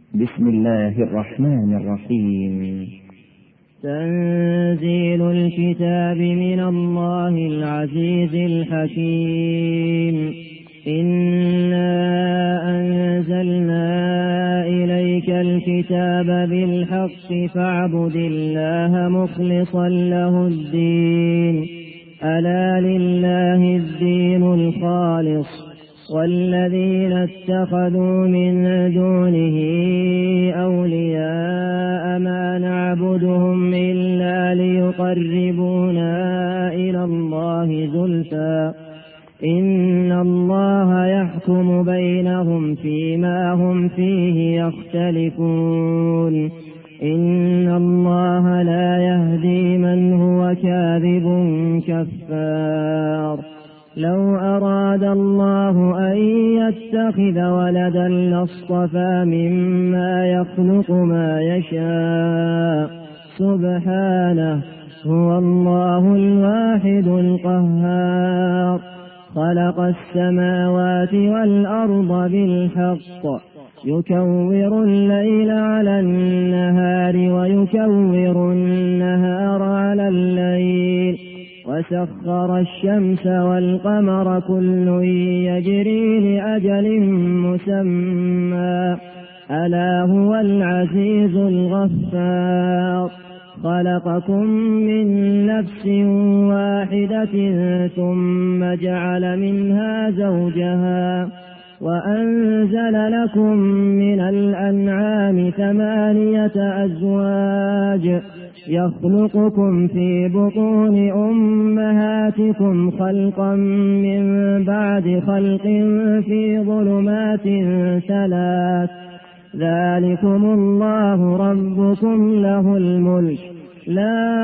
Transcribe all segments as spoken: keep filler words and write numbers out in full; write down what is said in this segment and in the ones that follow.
بسم الله الرحمن الرحيم. تنزيل الكتاب من الله العزيز الحكيم. إنا أنزلنا إليك الكتاب بالحق فاعبد الله مخلصا له الدين. ألا لله الدين الخالص والذين اتخذوا من دونه أولياء ما نعبدهم إلا ليقربونا إلى الله زلفى إن الله يحكم بينهم فيما هم فيه يختلفون. إن الله لا يهدي من هو كاذب كفار. لو أراد الله أن يتخذ ولدا لاصطفى مما يخلق ما يشاء سبحانه هو الله الواحد القهار. خلق السماوات والأرض بالحق يكور الليل على النهار ويكور النهار على الليل وسخر الشمس والقمر كل يجري لأجل مسمى ألا هو العزيز الغفار. خلقكم من نفس واحدة ثم جعل منها زوجها وأنزل لكم من الأنعام ثمانية أزواج يخلقكم في بطون أمهاتكم خلقا من بعد خلق في ظلمات ثلاث ذلكم الله ربكم له الملك لا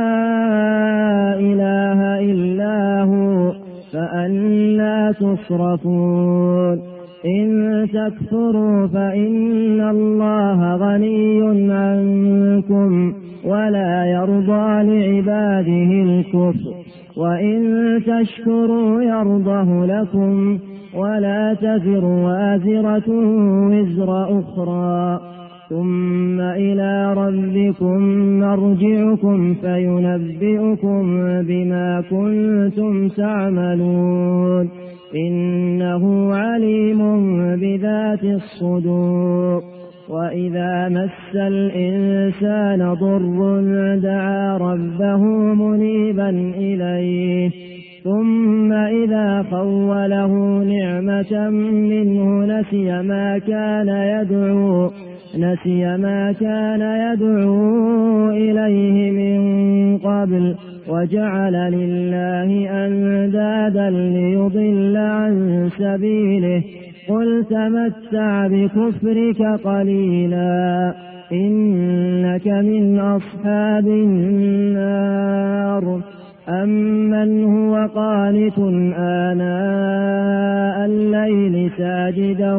إله إلا هو فأنى تصرفون. إن تكفروا فإن الله غني عنكم ولا يرضى لعباده الكفر وإن تشكروا يرضه لكم ولا تزر وازرة وزر أخرى ثم إلى ربكم مرجعكم فينبئكم بما كنتم تعملون. إنه عليم بذات الصدور. وإذا مس الإنسان ضر دعا ربه منيبا إليه ثم إذا خوله نعمة منه نسي ما كان يدعو نسي ما كان يدعو إليه من قبل وجعل لله أندادا ليضل عن سبيله. قل تمتع بكفرك قليلا إنك من أصحاب النار. أمن هو قانت آناء الليل ساجدا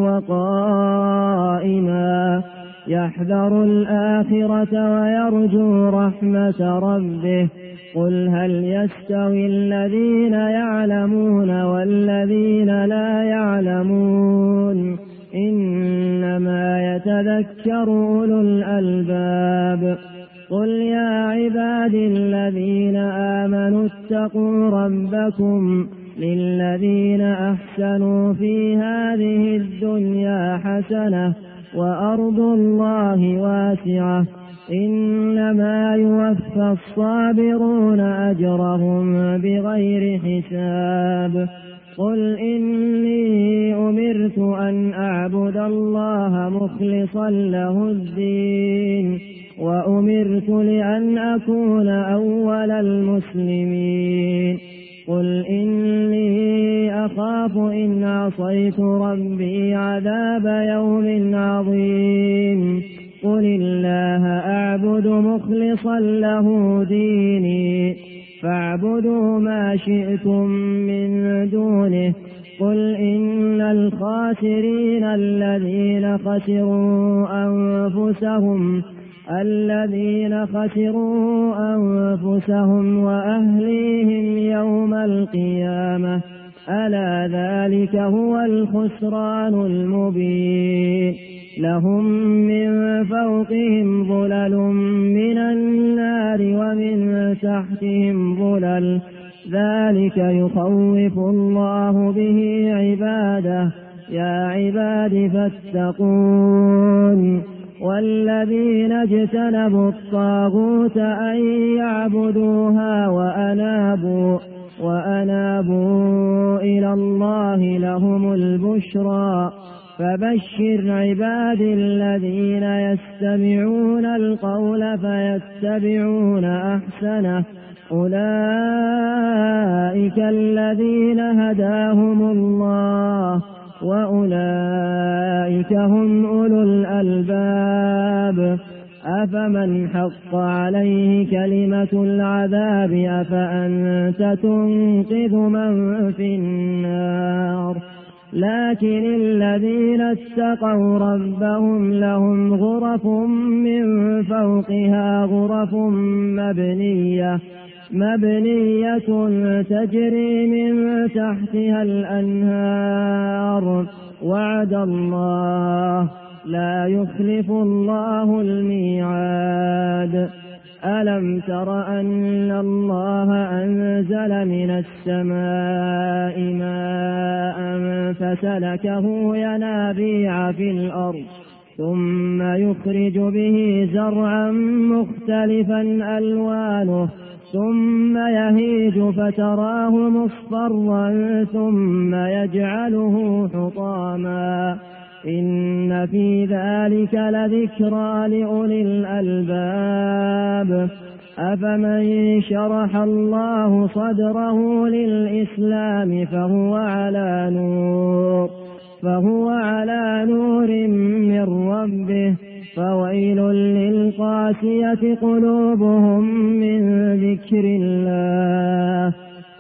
وقائما يحذر الآخرة ويرجو رحمة ربه. قل هل يستوي الذين يعلمون والذين لا يعلمون إنما يتذكر أولو الألباب. قل يا عبادي الذين آمنوا اتقوا ربكم للذين أحسنوا في هذه الدنيا حسنة وأرض الله واسعة إنما يوفى الصابرون أجرهم بغير حساب. قل إني أمرت أن أعبد الله مخلصا له الدين وأمرت لأن أكون أول المسلمين. قل إني أخاف إن عصيت ربي عذاب يوم عظيم. قل الله أعبد مخلصا له ديني فاعبدوا ما شئتم من دونه. قل إن الخاسرين الذين خسروا أنفسهم الذين خسروا أنفسهم وأهليهم يوم القيامة ألا ذلك هو الخسران المبين. لهم من فوقهم ظلل من النار ومن تحتهم ظلل ذلك يخوف الله به عباده يا عباد فاتقون والذين اجتنبوا الطاغوت أن يعبدوها وأنابوا, وأنابوا إلى الله لهم البشرى فبشر عباد الذين يستمعون القول فيتبعون أحسنه أولئك الذين هداهم الله وأولئك هم أولو الألباب أفمن حق عليه كلمة العذاب أفأنت تنقذ من في النار لكن الذين اتقوا ربهم لهم غرف من فوقها غرف مبنية مبنية تجري من تحتها الأنهار وعد الله لا يخلف الله الميعاد ألم تر أن الله أنزل من السماء ماء فسلكه ينابيع في الأرض ثم يخرج به زرعا مختلفا ألوانه ثم يهيج فتراه مصفرا ثم يجعله حطاما إن في ذلك لذكرى لأولي الألباب أفمن شرح الله صدره للإسلام فهو على نور فهو على نور من ربه فويل للقاسية قلوبهم من ذكر الله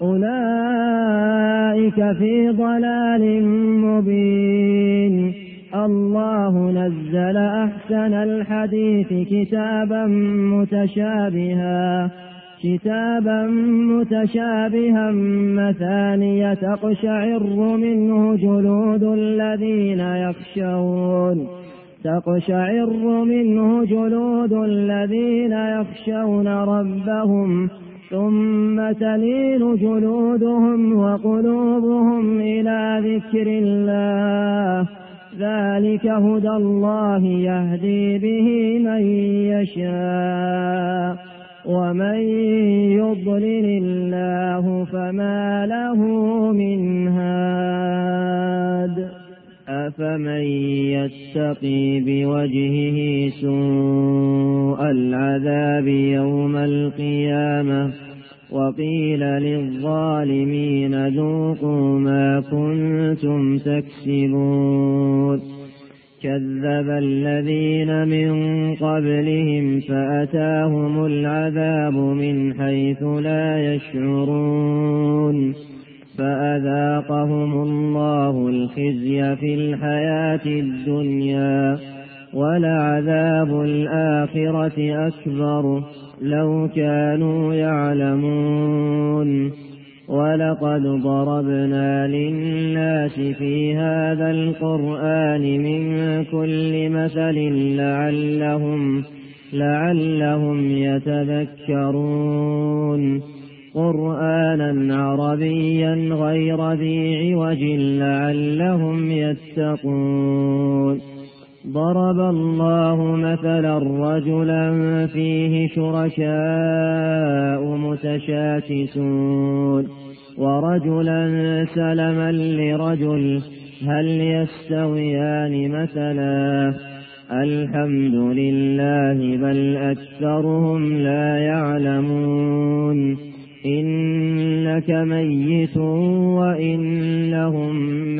أولئك في ضلال مبين الله نزل أحسن الحديث كتابا متشابها كتابا متشابها مثانية تقشعر منه جلود الذين يخشون تقشعر منه جلود الذين يخشون ربهم ثم تلين جلودهم وقلوبهم إلى ذكر الله ذلك هدى الله يهدي به من يشاء ومن يضلل الله فما له من هاد أفمن يتقي بوجهه سوء العذاب يوم القيامة وقيل للظالمين ذوقوا ما كنتم تكسبون كذب الذين من قبلهم فأتاهم العذاب من حيث لا يشعرون فأذاقهم الله الخزي في الحياة الدنيا ولعذاب الآخرة أكبر لو كانوا يعلمون ولقد ضربنا للناس في هذا القرآن من كل مثل لعلهم, لعلهم يتذكرون قرآنا عربيا غير ذي عوج لعلهم يتقون ضرب الله مثلا رجلا فيه شركاء متشاكسون ورجلا سلما لرجل هل يستويان مثلا الحمد لله بل أكثرهم لا يعلمون إنك ميت وإنهم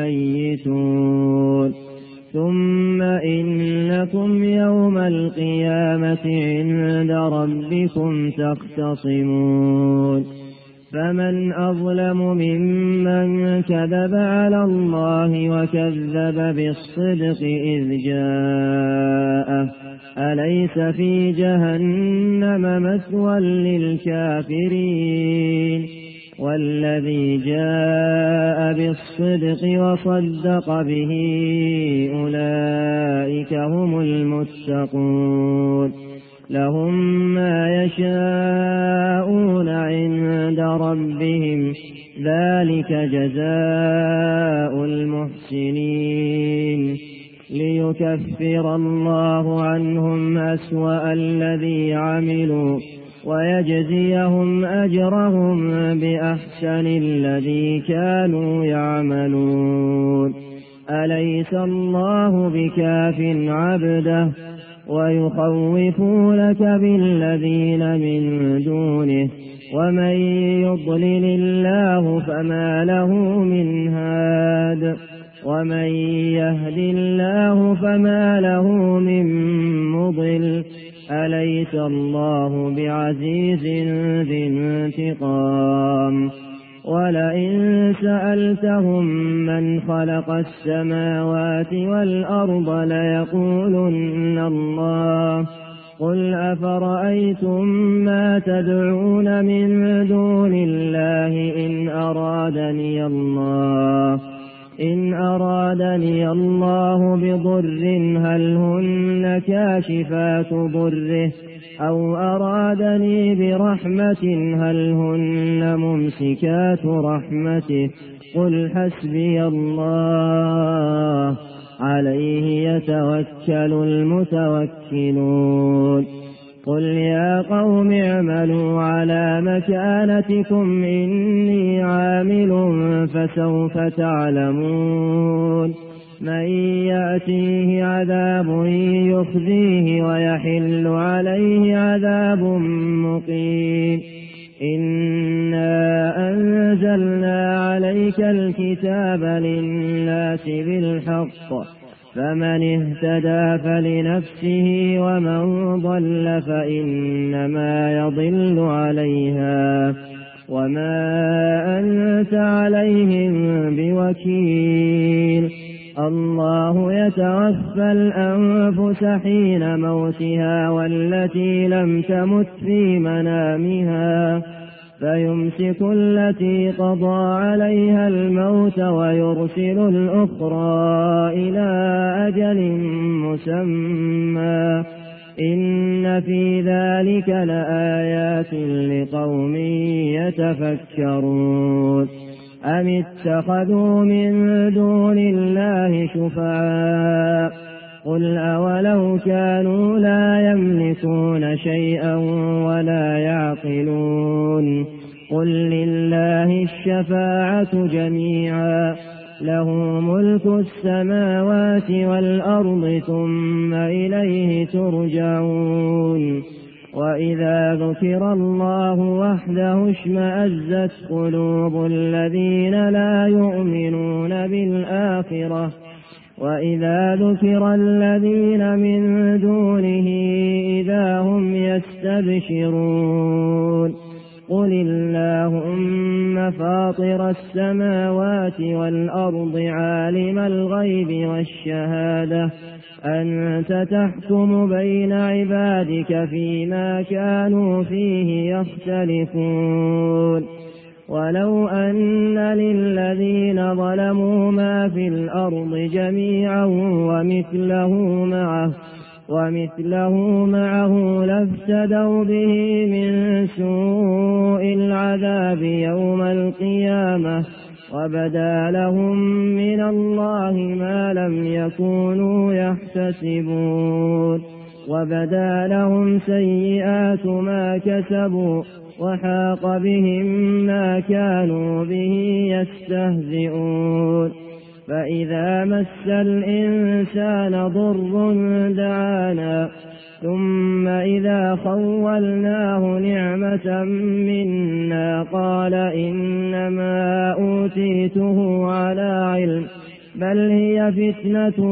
ميتون ثم إنكم يوم القيامة عند ربكم تختصمون فمن أظلم ممن كذب على الله وكذب بالصدق إذ جاءه أليس في جهنم مثوى للكافرين والذي جاء بالصدق وصدق به أولئك هم المتقون لهم ما يشاءون عند ربهم ذلك جزاء المحسنين ليكفر الله عنهم أسوأ الذي عملوا ويجزيهم أجرهم بأحسن الذي كانوا يعملون أليس الله بكاف عبده ويخوفونك بالذين من دونه ومن يضلل الله فما له من هاد ومن يهد الله فما له من مضل أليس الله بعزيز ذي انتقام ولئن سألتهم من خلق السماوات والأرض ليقولن الله قل أفرأيتم ما تدعون من دون الله إن أرادني الله إن أرادني الله بضر هل هن كاشفات ضره أو أرادني برحمة هل هن ممسكات رحمته قل حسبي الله عليه يتوكل المتوكلون قل يا قوم اعملوا على مكانتكم إني عامل فسوف تعلمون من يأتيه عذاب يخزيه ويحل عليه عذاب مقيم إنا أنزلنا عليك الكتاب للناس بالحق فمن اهتدى فلنفسه ومن ضل فإنما يضل عليها وما أنت عليهم بوكيل الله يتوفى الأنفس حين موتها والتي لم تمت في منامها فيمسك التي قضى عليها الموت ويرسل الأخرى إلى أجل مسمى إن في ذلك لآيات لقوم يتفكرون أم اتخذوا من دون الله شفعاء قل أولو كانوا لا يملكون شيئا ولا يعقلون قل لله الشفاعة جميعا له ملك السماوات والأرض ثم إليه ترجعون وإذا ذكر الله وحده اشمأزت قلوب الذين لا يؤمنون بالآخرة وإذا ذكر الذين من دونه إذا هم يستبشرون قل اللهم فاطر السماوات والأرض عالم الغيب والشهادة أنت تحكم بين عبادك فيما كانوا فيه يختلفون ولو أن للذين ظلموا ما في الأرض جميعا ومثله معه ومثله معه لافتدوا به من سوء العذاب يوم القيامة وبدا لهم من الله ما لم يكونوا يحتسبون وبدا لهم سيئات ما كسبوا وحاق بهم ما كانوا به يستهزئون فإذا مس الإنسان ضر دعانا ثم إذا خولناه نعمة منا قال إنما أوتيته على علم بل هي فتنة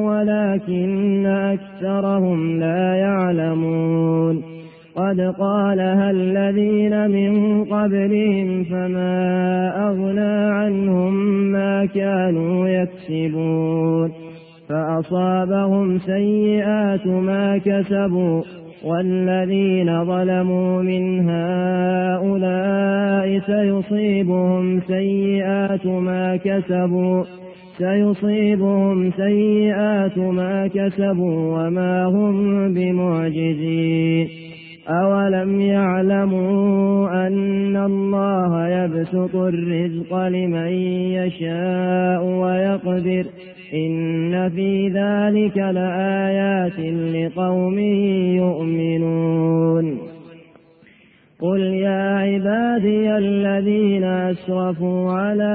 ولكن أكثرهم لا يعلمون قد قالها الذين من قبلهم فما أغنى عنهم ما كانوا يكسبون فأصابهم سيئات ما كسبوا والذين ظلموا من هؤلاء سيصيبهم سيئات ما كسبوا سيصيبهم سيئات ما كسبوا وما هم بمعجزين أولم يعلموا أن الله يبسط الرزق لمن يشاء ويقدر إن في ذلك لآيات لقوم يؤمنون قل يا عبادي الذين أسرفوا على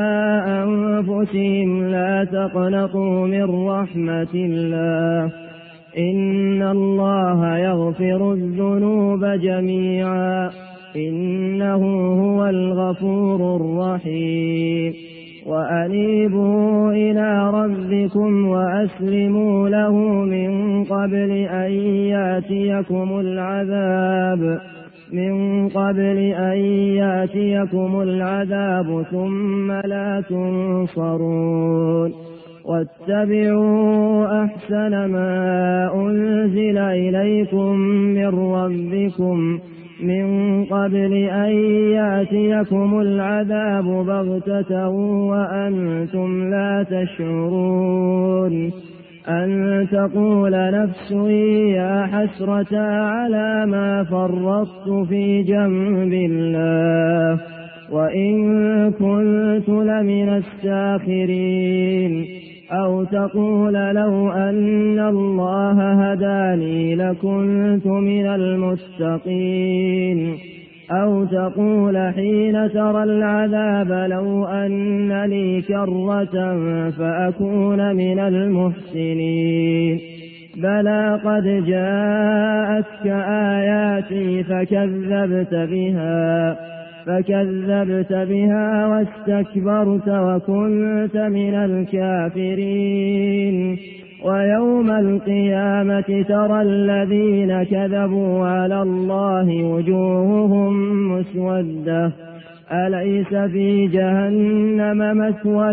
أنفسهم لا تقنطوا من رحمة الله إن الله يغفر الذنوب جميعا إنه هو الغفور الرحيم وأنيبوا إلى ربكم وأسلموا له من قبل أن يأتيكم العذاب من قبل أن يأتيكم العذاب ثم لا تنصرون واتبعوا أحسن ما أنزل إليكم من ربكم من قبل أن يأتيكم العذاب بغتة وأنتم لا تشعرون أن تقول نفس يا حسرة على ما فرطت في جنب الله وإن كنت لمن الساخرين أو تقول لو أن الله هداني لكنت من المتقين أو تقول حين ترى العذاب لو أن لي كرة فأكون من المحسنين بلى قد جاءتك آياتي فكذبت بها فكذبت بها واستكبرت وكنت من الكافرين ويوم القيامة ترى الذين كذبوا على الله وجوههم مسودة أليس في جهنم مثوى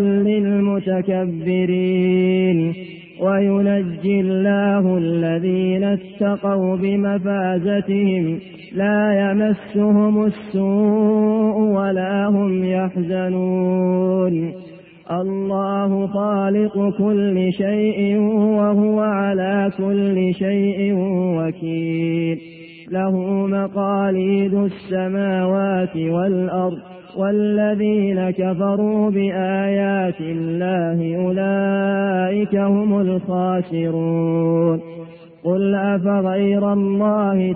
للمتكبرين وينجي الله الذين اتقوا بمفازتهم لا يمسهم السوء ولا هم يحزنون الله خالق كل شيء وهو على كل شيء وكيل له مقاليد السماوات والأرض والذين كفروا بآيات الله أولئك هم الخاسرون قل أفغير الله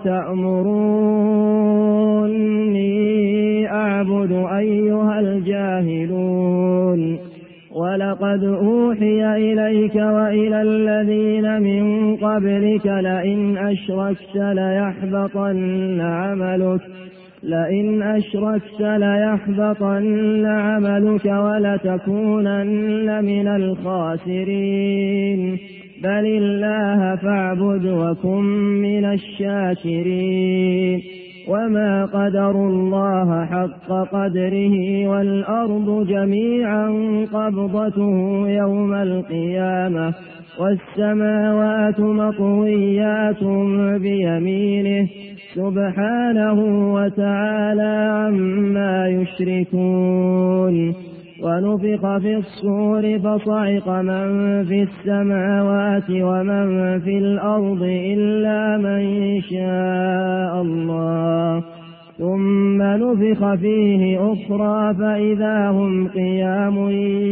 تأمروني أعبد أيها الجاهلون ولقد أوحي إليك وإلى الذين من قبلك لئن أشركت ليحبطن عملك لئن أشركت ليحبطن عملك ولتكونن من الخاسرين بل الله فاعبد وكن من الشاكرين وما قدروا الله حق قدره والأرض جميعا قبضته يوم القيامة والسماوات مطويات بيمينه سبحانه وتعالى عما يشركون ونفخ في الصور فصعق من في السماوات ومن في الأرض إلا من شاء الله ثم نفخ فيه أخرى فإذا هم قيام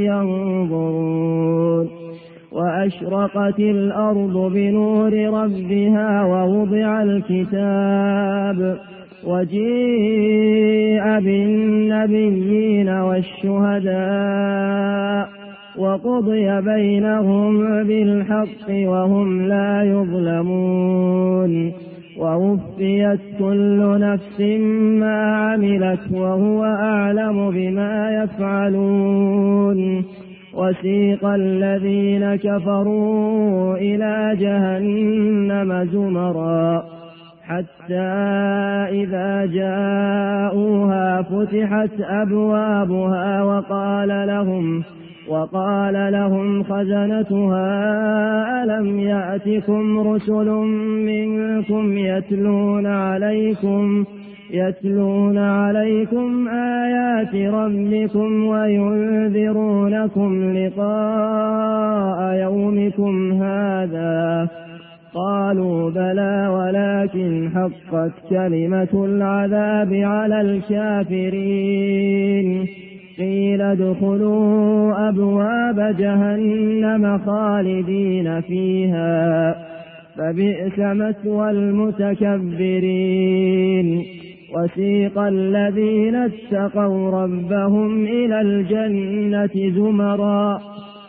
ينظرون وأشرقت الأرض بنور ربها ووضع الكتاب وجيء بالنبيين والشهداء وقضي بينهم بالحق وهم لا يظلمون ووفيت كل نفس ما عملت وهو أعلم بما يفعلون وسيق الذين كفروا إلى جهنم زمرا حتى إذا جاءوها فتحت أبوابها وقال لهم وقال لهم خزنتها ألم يأتكم رسل منكم يتلون عليكم يتلون عليكم آيات ربكم وينذرونكم لقاء يومكم هذا؟ قالوا بلى ولكن حقت كلمة العذاب على الكافرين. قيل ادخلوا أبواب جهنم خالدين فيها فبئس مثوى المتكبرين. وسيق الذين اتقوا ربهم إلى الجنة زمرا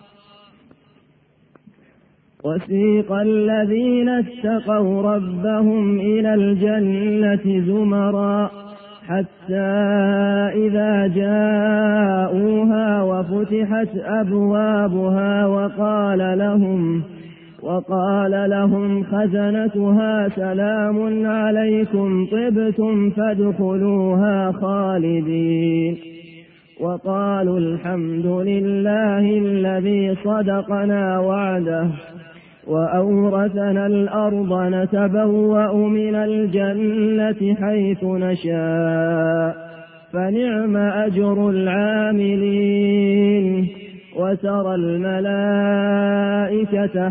وسيق الذين اتقوا ربهم إلى الجنة زمرا حتى إذا جاءوها وفتحت أبوابها وقال لهم وقال لهم خزنتها سلام عليكم طبتم فادخلوها خالدين. وقالوا الحمد لله الذي صدقنا وعده وأورثنا الأرض نتبوأ من الجنة حيث نشاء فنعم أجر العاملين. وترى الملائكة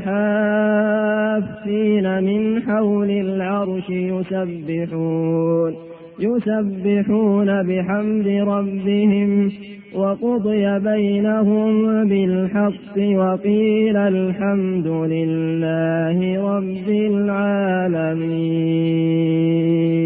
حافين من حول العرش يسبحون يسبحون بحمد ربهم وقضي بينهم بالحق وقيل الحمد لله رب العالمين.